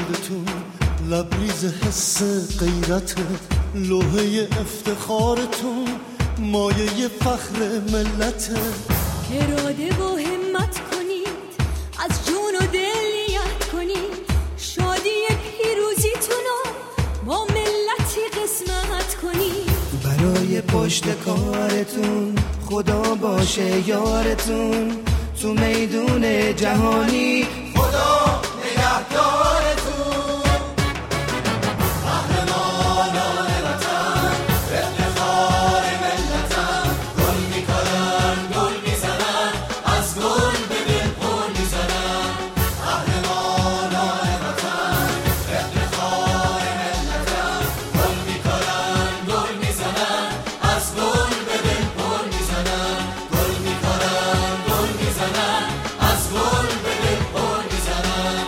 وجودتون لبریز حس غیرت، لوحه افتخارتون مایه فخر ملته. اراده و همت کنید، از جون و دل نیت کنید، شادی پیروزیتونو با ملتی قسمت کنید. برای پشت کارتون خدا باشه یارتون، تو میدون جهانی خدا نگهدارتون. قهرمانان وطن افتخار ملتن، گل میکنن گل میزنن، از گل به دل پل میزنن. قهرمانان وطن افتخار ملتن، گل میکنن گل میزنن، از گل به دل پل میزنن. گل میکنن گل میزنن، از گل به دل پل میزنن.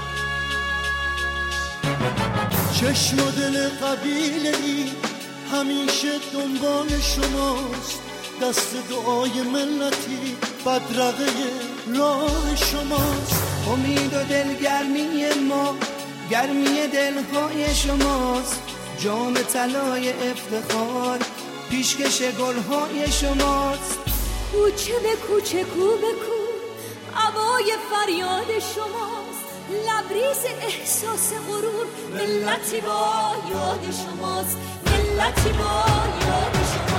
چشم و دل قبیله ای همیشه دنبال شماست، دست دعای ملتی بدرقه راه شماست. امید و دلگرمی ما گرمی دلهای شماست، جام طلای افتخار پیشکش گلهای شماست. کوچه به کوچه کو به کو هوای فریاد شماست، لبریز احساس غرور ملتی با یاد شماست، ملتی با یاد شماست.